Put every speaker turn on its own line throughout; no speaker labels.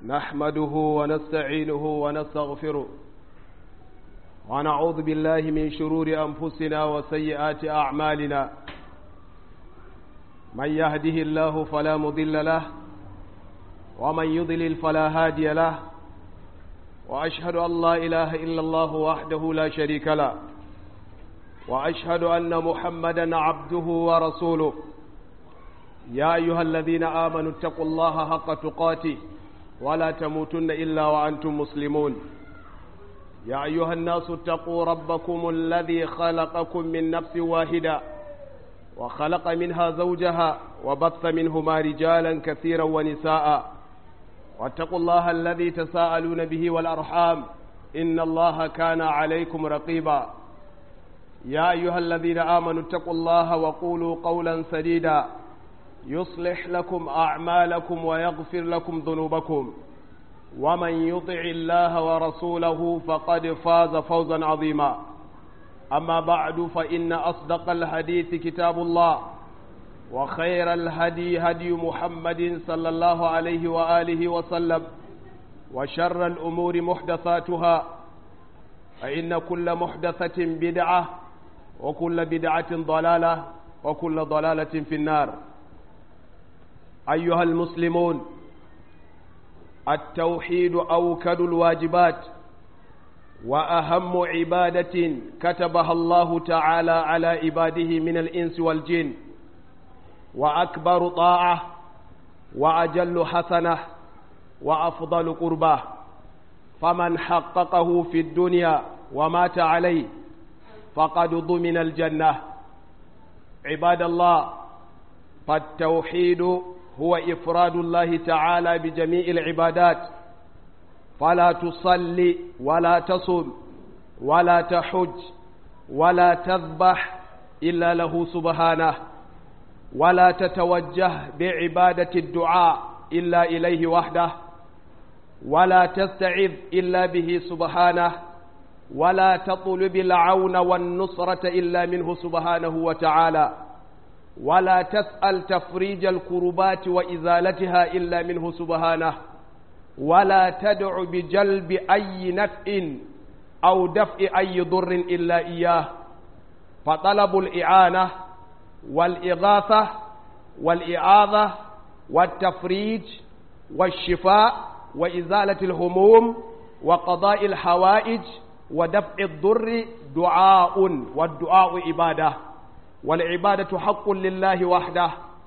نحمده ونستعينه ونستغفره ونعوذ بالله من شرور أنفسنا وسيئات أعمالنا. من يهده الله فلا مضل له ومن يضلل فلا هادي له، وأشهد أن لا إله إلا الله وحده لا شريك له، وأشهد أن محمدا عبده ورسوله. يا أيها الذين آمنوا اتقوا الله حق تقاته ولا تموتن إلا وأنتم مسلمون. يا أيها الناس اتقوا ربكم الذي خلقكم من نفس واحدة وخلق منها زوجها وبث منهما رجالا كثيرا ونساء، واتقوا الله الذي تساءلون به والأرحام إن الله كان عليكم رقيبا. يا أيها الذين آمنوا اتقوا الله وقولوا قولا سديدا يصلح لكم أعمالكم ويغفر لكم ذنوبكم، ومن يطع الله ورسوله فقد فاز فوزا عظيما. أما بعد، فإن أصدق الحديث كتاب الله، وخير الهدي هدي محمد صلى الله عليه وآله وسلم، وشر الأمور محدثاتها، فإن كل محدثة بدعة وكل بدعة ضلالة وكل ضلالة في النار. أيها المسلمون، التوحيد أوكد الواجبات وأهم عبادة كتبها الله تعالى على عباده من الإنس والجن، وأكبر طاعة وأجل حسنة وأفضل قربة، فمن حققه في الدنيا ومات عليه فقد ضمن الجنة. عباد الله، فالتوحيد هو إفراد الله تعالى بجميع العبادات، فلا تصلي ولا تصم ولا تحج ولا تذبح إلا له سبحانه، ولا تتوجه بعبادة الدعاء إلا إليه وحده، ولا تستعذ إلا به سبحانه، ولا تطلب العون والنصرة إلا منه سبحانه وتعالى، ولا تسأل تفريج الكربات وإزالتها إلا منه سبحانه، ولا تدع بجلب أي نفع أو دفع أي ضر إلا إياه. فطلب الإعانة والإغاثة والإعاذة والتفريج والشفاء وإزالة الهموم وقضاء الحوائج ودفع الضر دعاء، والدعاء عبادة، والعبادة حق لله وحده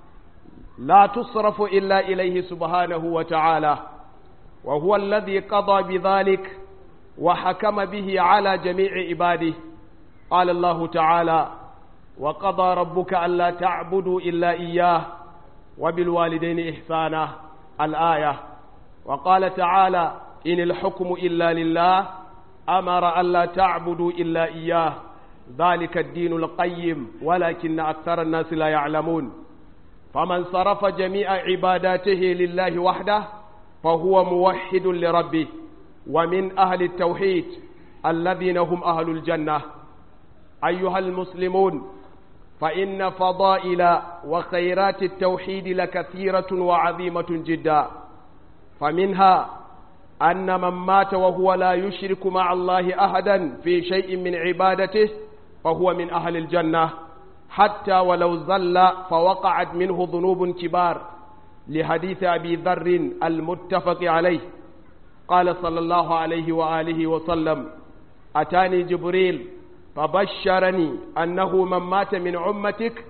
لا تصرف إلا إليه سبحانه وتعالى، وهو الذي قضى بذلك وحكم به على جميع عباده. قال الله تعالى: وقضى ربك ألا تعبدوا إلا إياه وبالوالدين إحسانا، الآية. وقال تعالى: إن الحكم إلا لله أمر ألا تعبدوا إلا إياه ذلك الدين القيم ولكن أكثر الناس لا يعلمون. فمن صرف جميع عباداته لله وحده فهو موحد لربه، ومن أهل التوحيد الذين هم أهل الجنة. أيها المسلمون، فإن فضائل وخيرات التوحيد لكثيرة وعظيمة جدا، فمنها أن من مات وهو لا يشرك مع الله أحدا في شيء من عبادته فهو من أهل الجنة، حتى ولو زل فوقعت منه ذنوب كبار، لحديث أبي ذر المتفق عليه. قال صلى الله عليه وآله وسلم: أتاني جبريل فبشرني أنه من مات من أمتك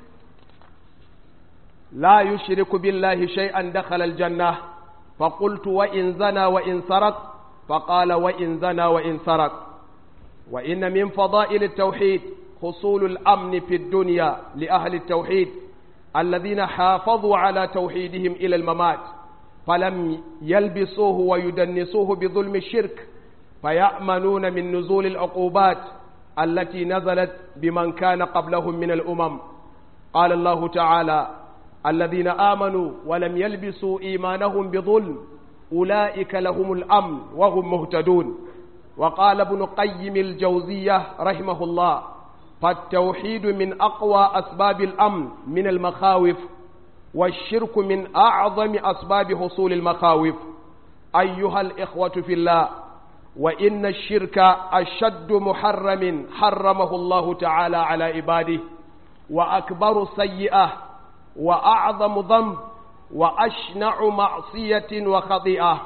لا يشرك بالله شيئا دخل الجنة. فقلت: وإن زنى وإن سرق؟ فقال: وإن زنى وإن سرق. وإن من فضائل التوحيد حصول الأمن في الدنيا لأهل التوحيد الذين حافظوا على توحيدهم إلى الممات، فلم يلبسوه ويدنسوه بظلم الشرك، فيأمنون من نزول العقوبات التي نزلت بمن كان قبلهم من الأمم. قال الله تعالى: الذين آمنوا ولم يلبسوا إيمانهم بظلم أولئك لهم الأمن وهم مهتدون. وقال ابن قيم الجوزية رحمه الله: فالتوحيد من أقوى أسباب الأمن من المخاوف، والشرك من أعظم أسباب حصول المخاوف. أيها الإخوة في الله، وإن الشرك أشد محرم حرمه الله تعالى على عباده، وأكبر سيئة، وأعظم ذنب، وأشنع معصية وخطيئة.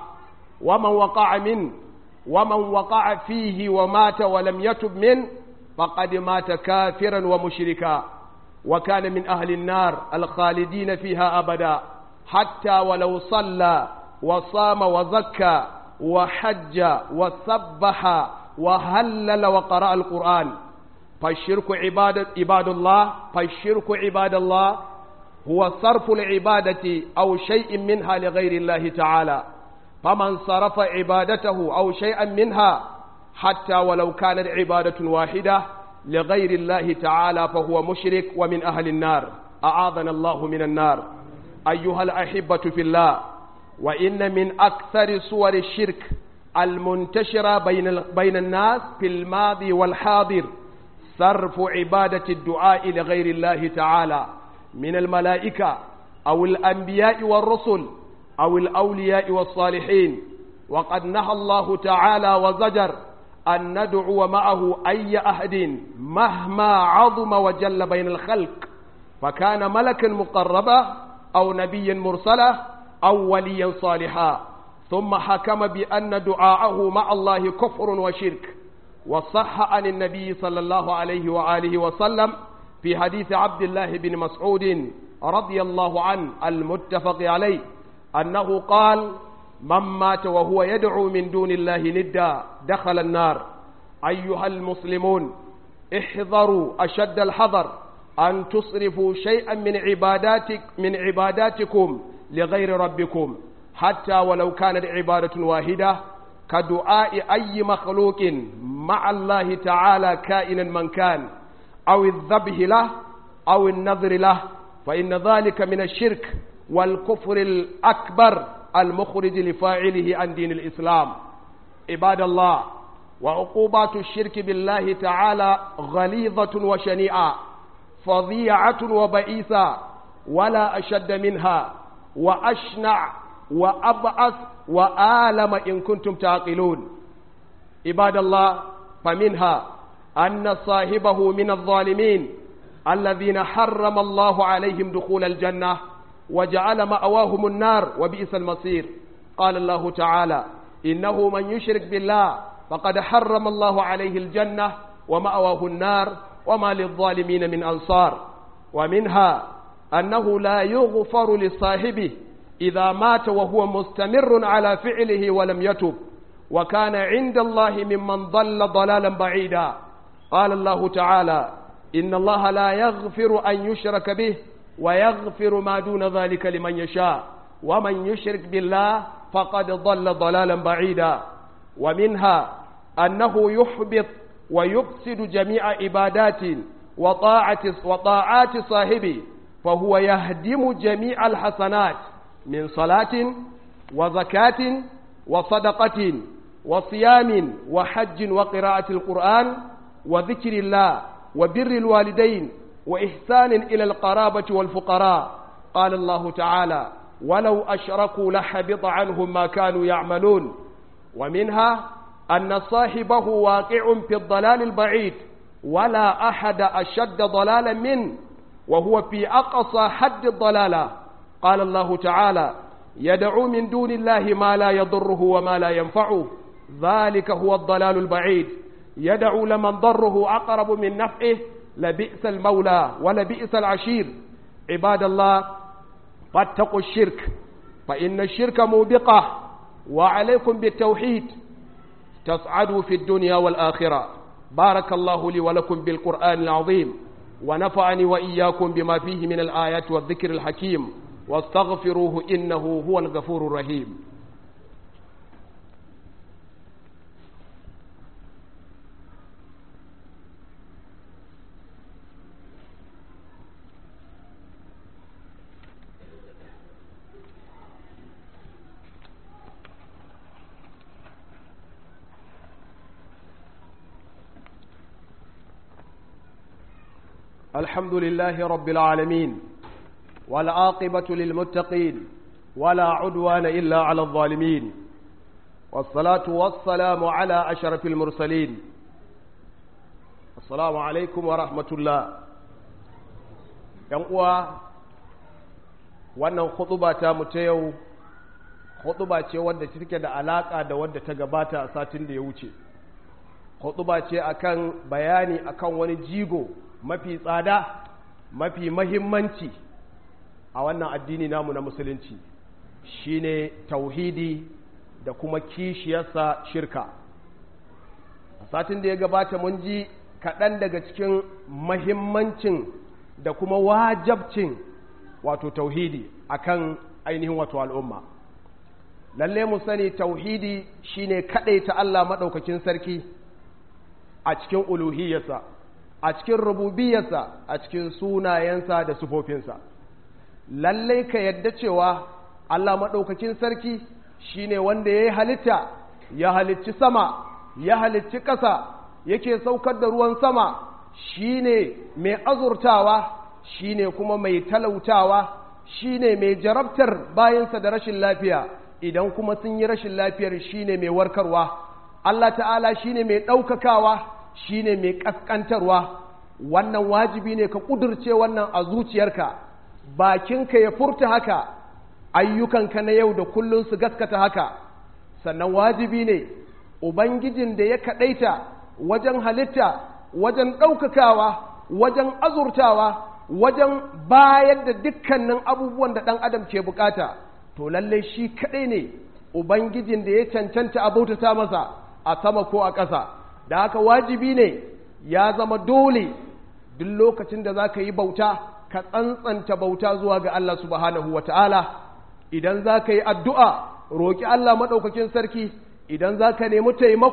ومن وقع فيه ومات ولم يتب منه فقد مات كافرا ومشركا، وكان من أهل النار الخالدين فيها أبدا، حتى ولو صلى وصام وزكى وحج وسبح وهلل وقرأ القرآن. فالشرك عباد الله هو صرف العبادة أو شيء منها لغير الله تعالى، فمن صرف عبادته أو شيئا منها حتى ولو كانت عبادة واحدة لغير الله تعالى فهو مشرك ومن أهل النار، أعاذنا الله من النار. أيها الأحبة في الله، وإن من أكثر صور الشرك المنتشرة بين الناس في الماضي والحاضر صرف عبادة الدعاء لغير الله تعالى من الملائكة أو الأنبياء والرسل أو الأولياء والصالحين. وقد نهى الله تعالى وزجر أن ندعو معه أي أحد مهما عظم وجل بين الخلق، فكان ملكا مقربا أو نبيا مرسلا أو وليا صالحا، ثم حكم بأن دعاءه مع الله كفر وشرك. وصح عن النبي صلى الله عليه وآله وسلم في حديث عبد الله بن مسعود رضي الله عنه المتفق عليه أنه قال: من مات وهو يدعو من دون الله ندا دخل النار. أيها المسلمون، احذروا أشد الحذر أن تصرفوا شيئا من عباداتكم لغير ربكم، حتى ولو كانت عبادة واحدة كدعاء أي مخلوق مع الله تعالى كائنا من كان، أو الذبح له أو النذر له، فإن ذلك من الشرك والكفر الأكبر المخرج لفاعله عن دين الإسلام. عباد الله، وعقوبات الشرك بالله تعالى غليظة وشنيعة، فظيعة وبئيسة، ولا أشد منها، وأشنع وأبعث وآلم إن كنتم تعقلون. عباد الله، فمنها أن صاحبه من الظالمين الذين حرم الله عليهم دخول الجنة وجعل مأواهم النار وبئس المصير. قال الله تعالى: إنه من يشرك بالله فقد حرم الله عليه الجنة ومأواه النار وما للظالمين من أنصار. ومنها أنه لا يغفر لصاحبه إذا مات وهو مستمر على فعله ولم يتب، وكان عند الله ممن ضل ضلالا بعيدا. قال الله تعالى: إن الله لا يغفر أن يشرك به ويغفر ما دون ذلك لمن يشاء، ومن يشرك بالله فقد ضل ضلالا بعيدا. ومنها أنه يحبط ويفسد جميع عبادات وطاعات صاحبه، فهو يهدم جميع الحسنات من صلاة وزكاة وصدقة وصيام وحج وقراءة القرآن وذكر الله وبر الوالدين وإحسان إلى القرابة والفقراء. قال الله تعالى: ولو أشركوا لحبط عنهم ما كانوا يعملون. ومنها أن صاحبه واقع في الضلال البعيد، ولا أحد أشد ضلالا منه، وهو في أقصى حد الضلالة. قال الله تعالى: يدعو من دون الله ما لا يضره وما لا ينفعه، ذلك هو الضلال البعيد. يدعو لمن ضره أقرب من نفعه، لبئس المولى ولبئس العشير. عباد الله، فاتقوا الشرك، فإن الشرك موبقة، وعليكم بالتوحيد تسعدوا في الدنيا والآخرة. بارك الله لي ولكم بالقرآن العظيم، ونفعني وإياكم بما فيه من الآيات والذكر الحكيم، واستغفروه إنه هو الغفور الرحيم. الحمد لله رب العالمين، والعاقبة للمتقين، ولا عدوان إلا على الظالمين. والصلاة والسلام على أشرف المرسلين. السلام عليكم ورحمة الله. ينقوى wannan khutuba ta mu ta yau khutuba ce wadda take da alaka da wadda ta gabata a satin da ya wuce. Khutuba ce akan bayani akan wani jigo mafi tsada, mafi mahimmanci a wannan addini namu na musulunci, shine tauhidi da kuma kishiyarsa shirka. A satin da ya gabata mun ji kaɗan daga cikin mahimmancin da kuma wajabcin wato tauhidi akan ainihin wato al'umma. Lalle mu sani tauhidi shine kaɗaita Allah maɗaukakin sarki a cikin uluhiyarsa, a cikin rububiyarsa, a cikin sunayensa da sufofinsa. Lalle ka yadda cewa Allah maɗaukakin sarki shine wanda ya yi halitta, ya halicci sama, ya halicci ƙasa, yake saukar da ruwan sama, shine mai azurtawa, shine kuma mai talautawa, shine mai jarabtar bayansa da rashin lafiya, idan kuma sun yi rashin lafiyar shine mai warkarwa. Allah ta'ala shine mai ɗaukakawa, shine mai ƙasƙantarwa. Wannan wajibi ne ka ƙudurce wannan a zuciyarka, bakinka ya furta haka, ayyukanka na yau da kullum su gaskata haka. Sannan wajibi ne Ubangijin da ya kaɗaita wajen halitta, wajen ɗaukakawa, wajen azurtawa, wajen bayar da dukkanin abubuwan da ɗan adam ke bukata, to lallai shi kaɗai ne Ubangijin da ya cancanta a bautata masa a sama ko a ƙasa. Da haka wajibi ne, ya zama dole duk lokacin da za ka yi bauta ka tsantsanta bauta zuwa ga Allah subhanahu wa ta'ala. Idan za ka yi addu'a, roƙi Allah maɗaukakin sarki. Idan za ka nemi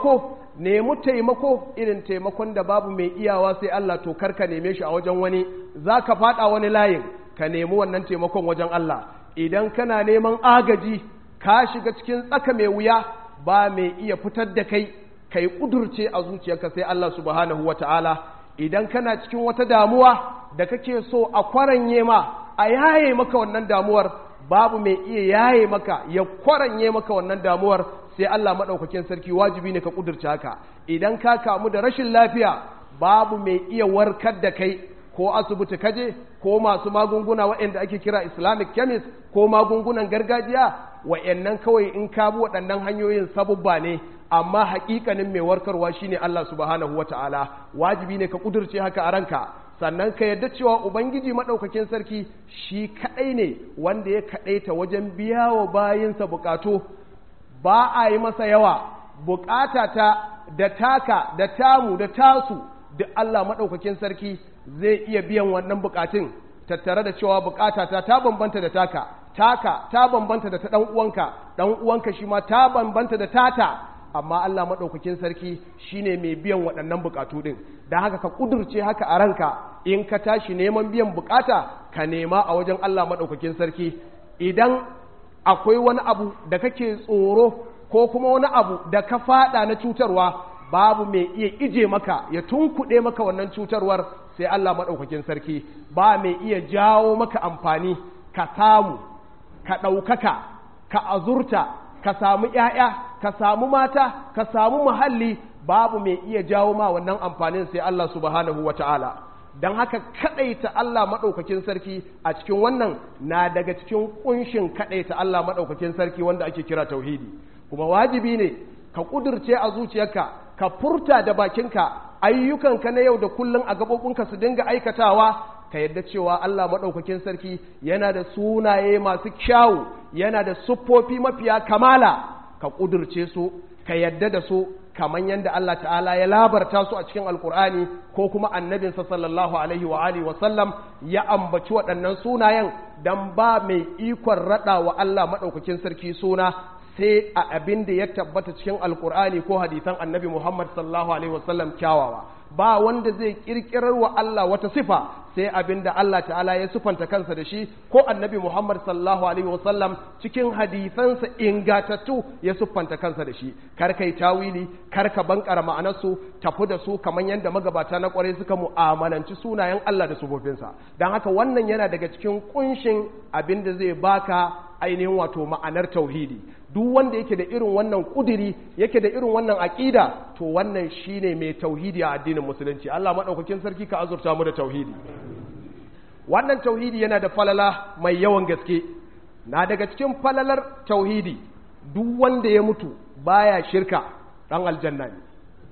taimako irin taimakon da babu mai iyawa sai Allah, to kar ka neme shi a wajen wani, za ka faɗa wani layin, ka nemi wannan taimakon wajen Allah. Idan kana neman agaji, ka shiga cikin tsaka mai wuya, ba mai iya fitar da kai, ka yi ƙudurce a zuciyarka sai Allah subhanahu wa ta'ala. Idan kana cikin wata damuwa da kake so a kwaranye ma, a yaye maka wannan damuwar, babu mai iya yaye maka, ya kwaranye maka wannan damuwar sai Allah maɗaukakin sarki. Wajibi ne ka ƙudurce haka. Idan ka kamu da rashin lafiya, babu mai iya warkar da kai, ko asibiti kaje, ko masu magunguna waɗanda ake kira Islamic chemist, ko magungunan gargajiya, waɗannan kawai in ka bi waɗannan hanyoyin sabubba ne, amma haƙiƙanin mai warkarwa shine Allah subhanahu wata'ala. Wajibi ne ka ƙudurce haka a ranka. Sannan ka yarda cewa Ubangiji maɗaukakin sarki shi kaɗai ne wanda ya kaɗaita wajen biya wa bayinsa buƙatu. Ba a yi masa yawa, buƙata ta da taka da tamu da tasu duk Allah maɗaukakin sarki zai iya biyan wannan buƙatun, tattare da cewa buƙata ta bambanta da taka ta bambanta da ta ɗan uwanka shi ma ta bambanta da tata, amma Allah maɗaukakin sarki shine mai biyan waɗannan buƙatu ɗin. Da haka ka ƙudurce haka a ranka, in ka tashi neman biyan buƙata ka nema a wajen Allah maɗaukakin sarki. Idan akwai wani abu da kake tsoro ko kuma wani abu da ka faɗa na cutarwa, babu mai iya ije maka ya tunkuɗe maka wannan cutarwar sai Allah maɗaukakin sarki. Ba mai iya jawo maka amfani, ka samu, ka ɗaukaka, ka azurta, ka samu ‘ya'ya, ka samu mata, ka samu muhalli, babu mai iya jawo ma wannan amfanin sai Allah subhanahu wa ta'ala. Don haka kaɗaita Allah maɗaukakin sarki a cikin wannan na daga cikin ƙunshin kaɗaita Allah maɗaukakin sarki wanda ake kira tauhidi. Kuma wajibi ne ka ƙudurce a zuciyarka, ka furta da bakinka, ayyukanka na yau da kullum a gaɓoɓinka su dinga aikatawa, ka yadda cewa Allah maɗaukakin sarki yana da sunaye masu kyawu, yana da siffofi mafiya kamala, ka ƙudurce su, ka yadda da su, kamar yadda Allah ta'ala ya labarta su a cikin Alƙur'ani, ko kuma annabinsa sallallahu alaihi wa alihi wa sallam ya ambaci waɗannan sunayen. Dan ba mai ikon raɗa wa Allah maɗaukakin sarki suna sai a abin da ya tabbata cikin Alƙur'ani ko hadisan annabi Muhammad sallallahu alaihi wa sallam kyawawa. Ba wanda zai ƙirƙirar wa Allah wata sifa sai abin da Allah ta'ala ya sifanta kansa da shi, ko annabi Muhammad sallallahu alaihi wasallam cikin hadisansa ingatattu ya siffanta kansa da shi. Kar kai tawili, kar ka bankara ma'anarsu, tafi da su kamar yadda magabata na kwarai suka mu'amalanci sunayen Allah da sufofinsa. Don haka wannan yana daga cikin kunshin abin da zai baka ainihin wato ma'anar tauhidi. Duk wanda yake da irin wannan kudiri, yake da irin wannan aqida, to wannan shine mai tauhidi a addinin musulunci. Allah madaukakin sarki ka azurta mu da tauhidi. Wannan tauhidi yana da falala mai yawan gaske. Na daga cikin falalar tauhidi, duk wanda ya mutu baya shirka dan aljanna ne.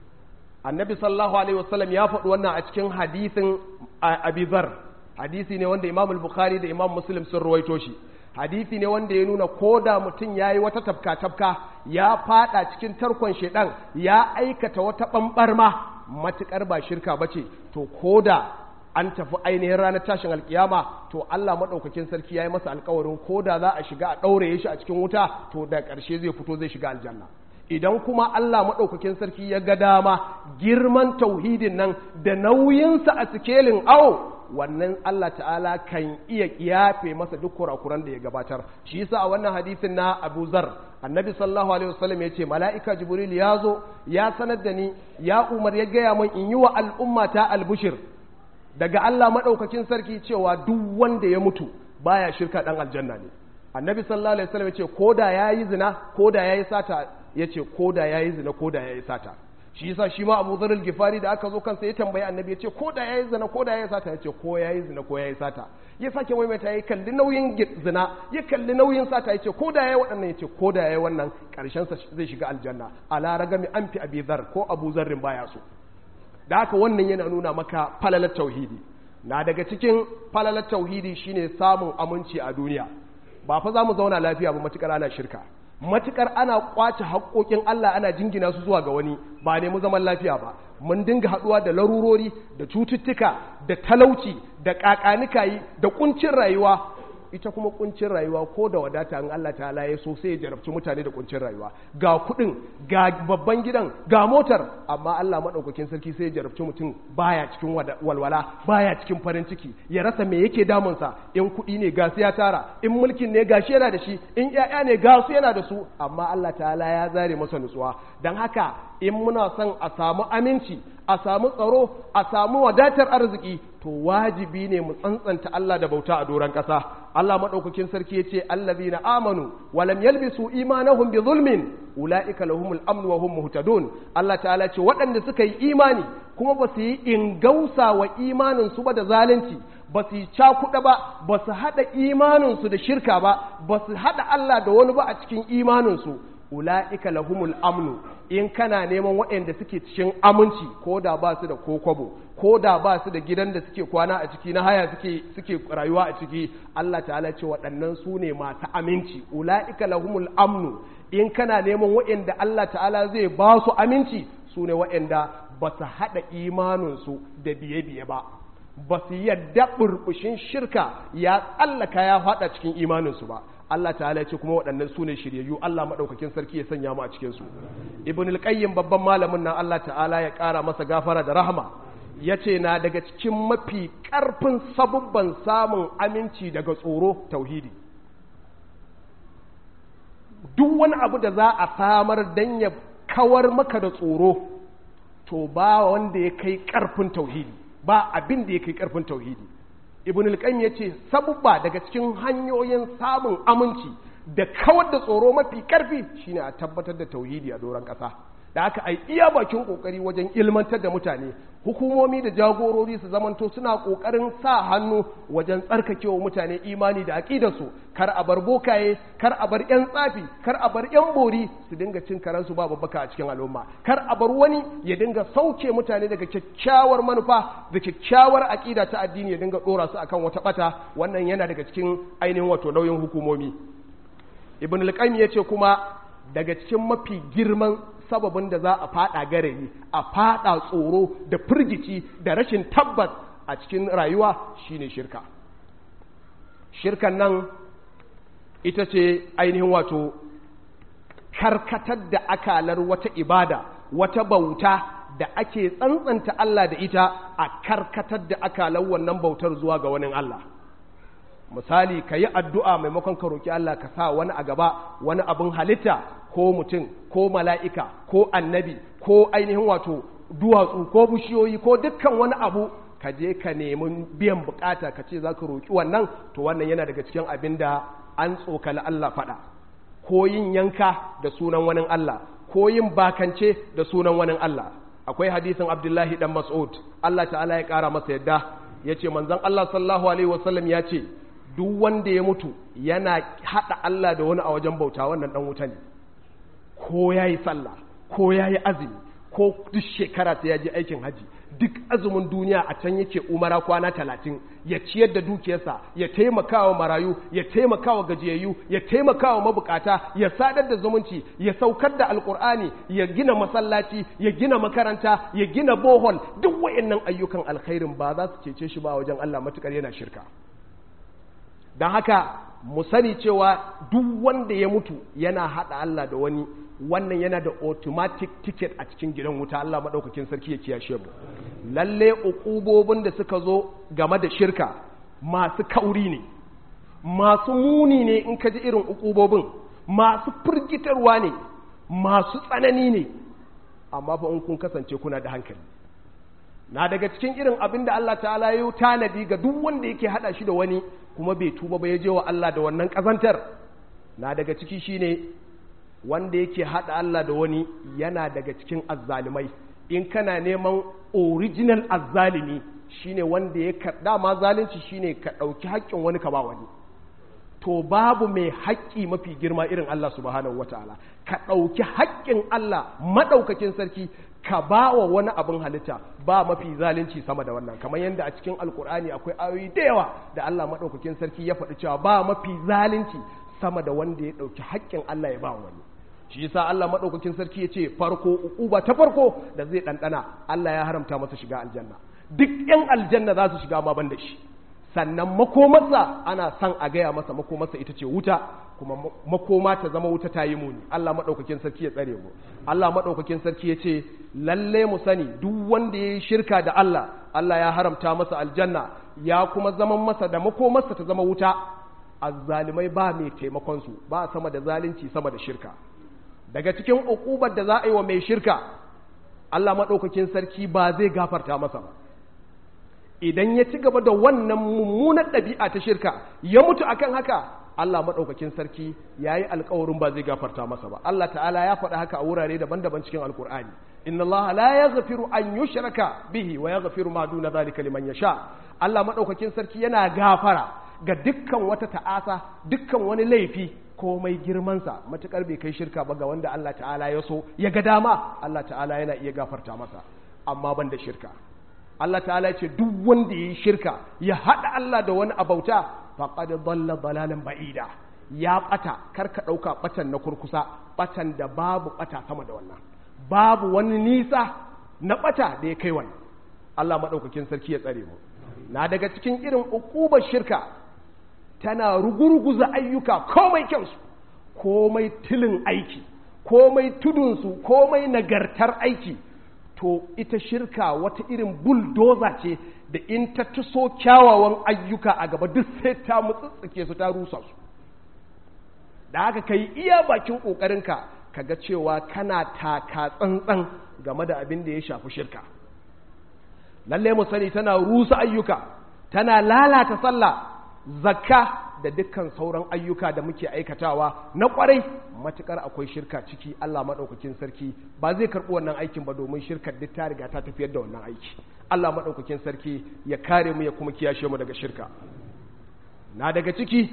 Annabi sallallahu alaihi wasallam ya faɗi wannan a cikin hadisin Abi Dharr. Hadisi ne wanda Imam al-Bukhari da Imam Muslim sun ruwaito shi. Hadisi ne wanda ya nuna koda mutum yayi wata tafka ya fada cikin tarkon shedan, ya aikata wata bambarma, matukar ba shirka bace, to koda an tafi ainihin ranar tashin alkiyama, to Allah madaukakin sarki yayi masa alƙawarin koda za a shiga a daure shi a cikin wuta, to da ƙarshe zai fito zai shiga aljanna. Idan kuma Allah maɗaukakin sarki ya ga dama girman tauhidin nan da nauyinsa a sikelin wannan Allah ta'ala kan iya kiyafe masa duk kurakuran da ya gabatar. Shi yasa a wannan hadisin na Abu Zar, Annabi sallallahu alaihi wasallam ya ce mala'ika Jibril ya zo ya sanar da ni, ya umar ya gaya min in yi wa al'ummata albushir daga Allah maɗaukakin sarki cewa duk wanda ya mutu baya shirka dan aljanna ne. Annabi sallallahu alaihi wasallam ya ce koda yayi zina, koda yayi sata, ya ce koda yayi zina, koda yayi sata. Shi yasa shi ma Abu Dharr al-Ghifari da aka zo kansa ya tambayi Annabi, ya ce koda yayi zina, koda yayi sata, ya ce ko yayi zina ko yayi sata. Ya sake maimaita, ya kalli nauyin zina, ya kalli nauyin sata, ya ce koda yayi waɗannan, ya ce koda yayi wannan, ƙarshen sa zai shiga aljanna. Ala ragami an fi Abi Dharr, ko Abu Dharr baya so. Da haka wannan yana nuna maka falalar tauhidi. Na daga cikin falalar tauhidi shine samun aminci a duniya. Ba fa za mu zauna lafiya ba matukar ana shirka, matukar ana kwace haƙoƙin Allah ana jingina su zuwa ga wani, ba ne mu zaman lafiya ba. Mun dinga haɗuwa da larurori, da cututtuka, da talauci, da ƙaƙanikayi, da ƙuncin rayuwa. Ita kuma ƙuncin rayuwa ko da wadata in Allah ta'ala ya so sai ya jarabci mutane da ƙuncin rayuwa. Ga kuɗin, ga babban gidan, ga motar, amma Allah maɗaukakin sarki sai ya jarabci mutum baya cikin walwala, baya cikin farin ciki, ya rasa me yake damunsa. In kuɗi ne ga su ya tara, in mulkin ne ga shi yana da shi, in ƴaƴa ne ga su yana da su, amma Allah ta'ala ya zare masa nutsuwa. Don haka in muna son a samu aminci, a samu tsaro, a samu wadatar arziki, to wajibi ne mu tsantsanta Allah da bauta a doron ƙasa. Allah maɗaukakin sarki ya ce allazina amanu wa lam yalbisu imanahum bi zulmin ulaika lahumul amnu wa hum muhtadun. Allah ta'ala ce waɗanda suka yi imani kuma ba su yi ingausa wa imanin su ba da zalunci, ba su yi cakuɗa ba su haɗa imanin su da shirka ba su haɗa Allah da wani ba a cikin imanin su, ula'ika lahumul amnu. In kana neman waɗanda suke cikin aminci, ko da ba su da kokobo, ko da ba su da gidan da suke kwana a ciki na haya suke rayuwa a ciki, Allah ta'ala ce waɗannan su ne masu aminci, ula'ika lahumul amnu. In kana neman waɗanda Allah ta'ala zai ba su aminci, su ne waɗanda ba su haɗa imaninsu da biye-biye ba su yadda burbushin shirka ya tsallaka ya faɗa cikin imaninsu ba. Allah ta'ala ya ce kuma waɗannan su ne shiryayyu. Allah maɗaukakin sarki ya sanya mu a cikinsu. Ibn al-Qayyim babban malamin nan, Allah ta'ala ya ƙara masa gafara da rahama, ya ce na daga cikin mafi ƙarfin sabubban samun aminci daga tsoro tauhidi. Duk wani abu da za a samar don ya kawar maka da tsoro, to ba wanda ya kai ƙarfin tauhidi, ba abin da ya kai ƙarfin tauhidi. Ibn al-Qayyim yace sabubba daga cikin hanyoyin samun aminci da kawar da tsoro mafi karfi shine a tabbatar da tauhidi a doron kasa. Da haka ai iya bakin kokari wajen ilmantar da mutane, hukumomi da jagorori su zamanto suna kokarin sa hannu wajen tsarkakewa mutane imani da aqidarsu. Kar a bar bokaye, kar a bar yan tsafi, kar a bar yan bori su dinga cin karansu ba babbaka a cikin al'umma. Kar a bar wani ya dinga sauke mutane daga kyakkyawar manufa da kyakkyawar aqida ta addini ya dinga dora su akan wata bata. Wannan yana daga cikin ainihin wato nauyin hukumomi. Ibn al-Qayyim yace kuma daga cikin mafi girman sababin da za a fada garari, a fada tsoro da firgici da rashin tabbas a cikin rayuwa shine shirka. Shirkan nan ita ce ainihin wato karkatar da akalar wata ibada, wata bauta da ake tsantsanta Allah da ita, a karkatar da akalar wannan bautar zuwa ga wani Allah. Misali, ka yi addu'a maimakon ka roƙi Allah, ka sa wani a gaba, wani abin halitta, ko mutum, ko mala'ika, ko annabi, ko ainihin wato duwatsu, ko bishiyoyi, ko dukkan wani abu, ka je ka nemi biyan bukata ka ce za ka roƙi wannan, to wannan yana daga cikin abin da an tsokali Allah faɗa, ko yin yanka da sunan wani Allah, ko yin bakance da sunan wani Allah. Akwai hadisin Abdullahi dan Mas'ud, Allah ta'ala ya ƙara masa yadda, ya ce manzon Allah sallallahu alaihi wasallam ya ce duk wanda ya mutu yana haɗa Allah da wani a wajen bauta, wannan ɗan wuta ne, ko ya yi sallah ko ya yi azumi ko duk shekara sai ya je aikin haji, duk azumin duniya a can yake umara kwana 30, ya ciyar da dukiyarsa, ya taimaka wa marayu, ya taimaka wa gajiyayyu, ya taimaka wa mabukata, ya sadar da zumunci, ya saukar da alkur'ani, ya gina masallaci, ya gina makaranta, ya gina bohol, duk wayannan ayyukan alkhairin ba za su cece shi ba wajen Allah matukar yana shirka. don haka mu sani cewa duk wanda ya mutu yana haɗa Allah da wani, wannan yana da automatic ticket a cikin gidan wuta. Allah maɗaukakin sarki ya kiyashe mu. Lalle uqubobin da suka zo game da shirka masu kauri ne, masu muni ne, in ka ji irin uqubobin masu firgitarwa ne, masu tsanani ne, amma fa in kun kasance kuna da hankali. Na daga cikin irin abin da Allah ta'ala ya yi tanadi ga duk wanda yake hada shi da wani kuma bai tuba ba ya je wa Allah da wannan kazantar, na daga ciki shine wanda yake hada Allah da wani yana daga cikin azzalimai. In kana neman original azzalimi shine wanda ya dama zalunci shine ka dauki haƙƙin wani ka ba wani. To babu mai haƙƙi mafi girma irin Allah subhanahu wataala. Ka ɗauki haƙƙin Allah maɗaukakin sarki ka ba wa wani abin halitta, ba mafi zalunci sama da wannan. Kamar yadda a cikin alkur'ani akwai ayoyi da yawa da Allah maɗaukakin sarki ya faɗi cewa ba mafi zalunci sama da wanda ya ɗauki haƙƙin Allah ya ba wani. Shi yasa Allah maɗaukakin sarki ya ce farko uquba ta farko da zai ɗanɗana, Allah ya haramta masa shiga aljanna. Duk ƴan aljanna za su shiga ma ban da shi. Sannan makomarsa ana son a gaya masa makomarsa ita ce wuta, kuma makoma ta zama wuta ta yi muni. Allah maɗaukakin sarki ya tsare mu. Allah maɗaukakin sarki ya ce lalle mu sani duk wanda ya yi shirka da Allah, Allah ya haramta masa aljanna, ya kuma zaman masa da makomarsa ta zama wuta. Azzalimai ba mai taimakonsu, ba sama da zalunci sama da shirka. Daga cikin uqubar da za a yi wa mai shirka, Allah maɗaukakin sarki ba zai gafarta masa ba. Idan ya ci gaba da wannan mummunar ɗabi'a ta shirka ya mutu akan haka, Allah maɗaukakin sarki ya yi alkawarin ba zai gafarta masa ba. Allah ta'ala ya faɗa haka a wurare daban-daban cikin alkur'ani. Inna Allah la yaghfiru an yushraka bihi wa yaghfiru ma duna dhalika liman yasha. Allah maɗaukakin sarki yana gafara ga dukkan wata ta'asa, dukkan wani laifi komai girmansa, matukar bai kai shirka ba ga wanda Allah ta'ala ya so ya ga dama, Allah ta'ala yana iya gafarta masa, amma ban da shirka. Allah ta'ala ce duk wanda ya yi shirka ya haɗa Allah da wani abauta faqad dalla dalalan ba'ida, ya ɓata. Karka ɗauka ɓatan na kurkusa, ɓatan da babu ɓata sama da wannan, babu wani nisa na ɓata da ya kai wannan. Allah maɗaukakin sarki ya tsare mu. Na daga cikin irin uqubar shirka, tana rugurguza ayyuka komai kyansu, komai tilin aiki, komai tudunsu, komai nagartar aiki. To ita shirka wata irin buldoza ce da in ta tuso kyawawan ayyuka a gaba duk sai ta mutsutsuke su, ta rusa su. Da haka kai iya bakin ƙoƙarinka ka ga cewa kana taka tsantsan game da abin da ya shafi shirka. Lalle mu sani tana rusa ayyuka, tana lalata sallah, zakka da dukkan sauran ayyuka da muke aikatawa na kwarai, matukar akwai shirka ciki. Allah maɗaukakin sarki ba zai karɓi wannan aikin ba, domin shirkar duk ta riga ta tafiyar da wannan aiki. Allah maɗaukakin sarki ya kare mu ya kuma kiyashe mu daga shirka. Na daga ciki,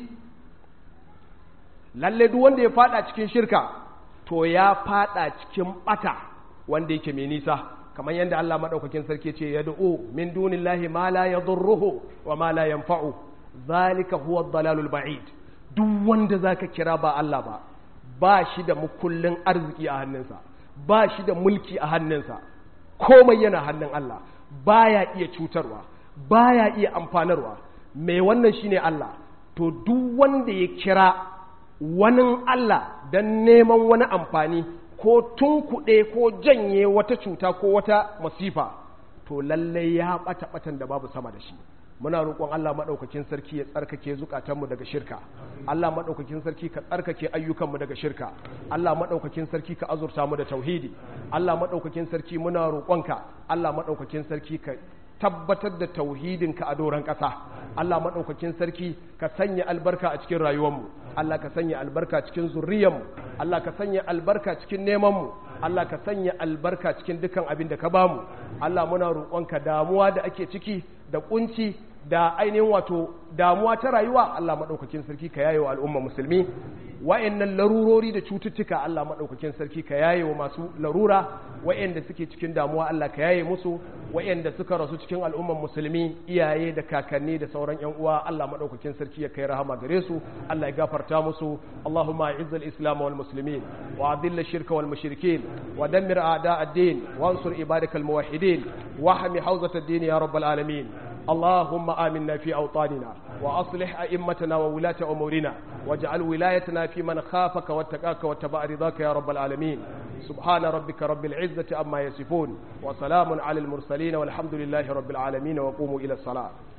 lalle duk wanda ya fada cikin shirka to ya fada cikin bata wanda yake mai nisa, kamar yadda Allah maɗaukakin sarki ce yad'u min dunillahi ma la yadurruhu wa ma la yanfa'u zalika huwa dalalul ba'id. Duk wanda zaka kira ba Allah ba, ba shi da mukullin arziki a hannunsa, ba shi da mulki a hannunsa, komai yana hannun Allah, baya iya cutarwa, baya iya amfanarwa. Mai wannan shine Allah. To duk wanda ya kira wani Allah dan neman wani amfani ko tunkuɗe ko janye wata cuta ko wata masifa, to lallai ya ɓata ɓatan da babu sama da shi. Muna roƙon Allah maɗaukakin sarki ya tsarkake zukatanmu daga shirka. Allah maɗaukakin sarki ka tsarkake ayyukanmu daga shirka. Allah maɗaukakin sarki ka azurta mu da tauhidi. Allah maɗaukakin sarki muna roƙonka, Allah maɗaukakin sarki ka tabbatar da tauhidinka a doron ƙasa. Allah maɗaukakin sarki ka sanya albarka a cikin rayuwarmu, Allah ka sanya albarka cikin zurriyarmu, Allah ka sanya albarka cikin nemanmu, Allah ka sanya albarka cikin dukan abin da ka bamu. Allah muna roƙonka damuwa da ake ciki da kunci da ainihin wato damuwa ta rayuwa, Allah maɗaukakin sarki ka yaye wa al'umma musulmi. Wa'annan larurori da cututtuka Allah maɗaukakin sarki ka yaye wa masu larura, wa'anda suke cikin damuwa Allah ka yaye musu, wa'anda suka rasu cikin al'umman musulmi iyaye da kakanni da sauran ƴan uwa Allah maɗaukakin sarki ya kai rahama gare su, Allah ya gafarta musu. Allahumma a'izz al-islam wal muslimin wa adhill ash-shirka wal mushrikin wa dammir a'da' ad-din wa ansur ibadak al-muwahhidin wa hami hawzat ad-din ya rabbal alamin. اللهم آمنا في أوطاننا وأصلح أئمتنا وولاة أمورنا واجعل ولايتنا في من خافك واتقاك واتبع رضاك يا رب العالمين. سبحان ربك رب العزة عما يصفون وسلام على المرسلين والحمد لله رب العالمين وقوموا إلى الصلاة.